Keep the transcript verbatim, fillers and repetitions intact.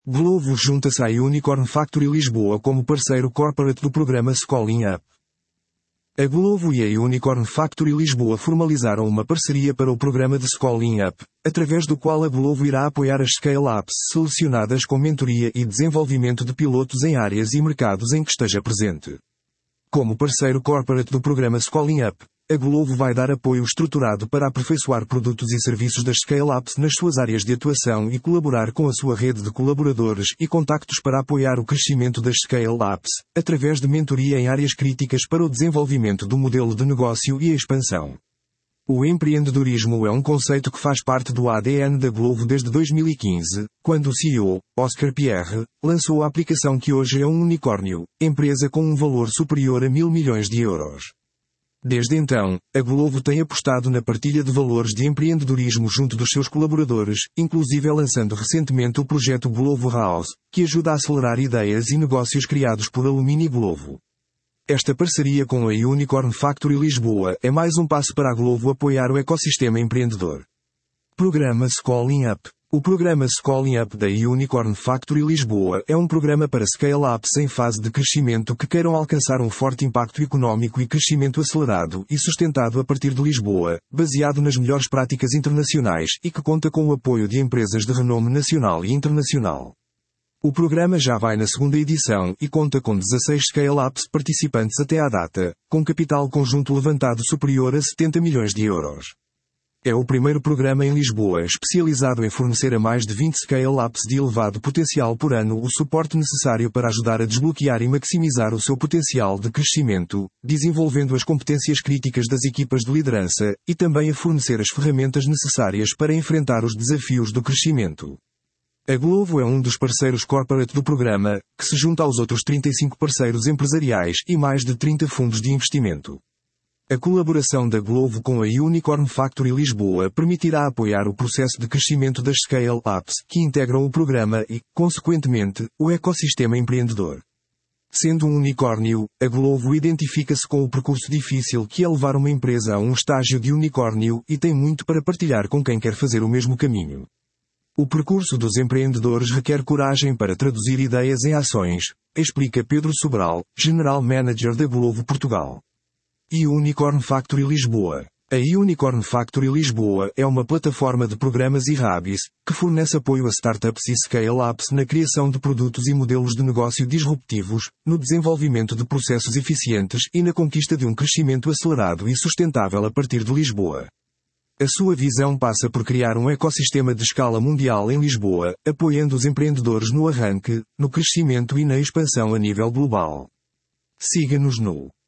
Glovo junta-se à Unicorn Factory Lisboa como parceiro corporate do programa Scaling Up. A Glovo e a Unicorn Factory Lisboa formalizaram uma parceria para o programa de Scaling Up, através do qual a Glovo irá apoiar as scale-ups selecionadas com mentoria e desenvolvimento de pilotos em áreas e mercados em que esteja presente. Como parceiro corporate do programa Scaling Up, a Glovo vai dar apoio estruturado para aperfeiçoar produtos e serviços das scale-ups nas suas áreas de atuação e colaborar com a sua rede de colaboradores e contactos para apoiar o crescimento das scale-ups, através de mentoria em áreas críticas para o desenvolvimento do modelo de negócio e a expansão. O empreendedorismo é um conceito que faz parte do A D N da Glovo desde dois mil e quinze, quando o C E O, Oscar Pierre, lançou a aplicação que hoje é um unicórnio, empresa com um valor superior a mil milhões de euros. Desde então, a Glovo tem apostado na partilha de valores de empreendedorismo junto dos seus colaboradores, inclusive lançando recentemente o projeto Glovo House, que ajuda a acelerar ideias e negócios criados por Alumini Glovo. Esta parceria com a Unicorn Factory Lisboa é mais um passo para a Glovo apoiar o ecossistema empreendedor. Programa Scaling Up. O programa Scaling Up da Unicorn Factory Lisboa é um programa para scale-ups em fase de crescimento que queiram alcançar um forte impacto económico e crescimento acelerado e sustentado a partir de Lisboa, baseado nas melhores práticas internacionais e que conta com o apoio de empresas de renome nacional e internacional. O programa já vai na segunda edição e conta com dezasseis scale-ups participantes até à data, com capital conjunto levantado superior a setenta milhões de euros. É o primeiro programa em Lisboa especializado em fornecer a mais de vinte scale-ups de elevado potencial por ano o suporte necessário para ajudar a desbloquear e maximizar o seu potencial de crescimento, desenvolvendo as competências críticas das equipas de liderança, e também a fornecer as ferramentas necessárias para enfrentar os desafios do crescimento. A Glovo é um dos parceiros corporate do programa, que se junta aos outros trinta e cinco parceiros empresariais e mais de trinta fundos de investimento. A colaboração da Glovo com a Unicorn Factory Lisboa permitirá apoiar o processo de crescimento das scale-ups que integram o programa e, consequentemente, o ecossistema empreendedor. Sendo um unicórnio, a Glovo identifica-se com o percurso difícil que é levar uma empresa a um estágio de unicórnio e tem muito para partilhar com quem quer fazer o mesmo caminho. O percurso dos empreendedores requer coragem para traduzir ideias em ações, explica Pedro Sobral, General Manager da Glovo Portugal. E Unicorn Factory Lisboa. A Unicorn Factory Lisboa é uma plataforma de programas e hubs, que fornece apoio a startups e scale-ups na criação de produtos e modelos de negócio disruptivos, no desenvolvimento de processos eficientes e na conquista de um crescimento acelerado e sustentável a partir de Lisboa. A sua visão passa por criar um ecossistema de escala mundial em Lisboa, apoiando os empreendedores no arranque, no crescimento e na expansão a nível global. Siga-nos no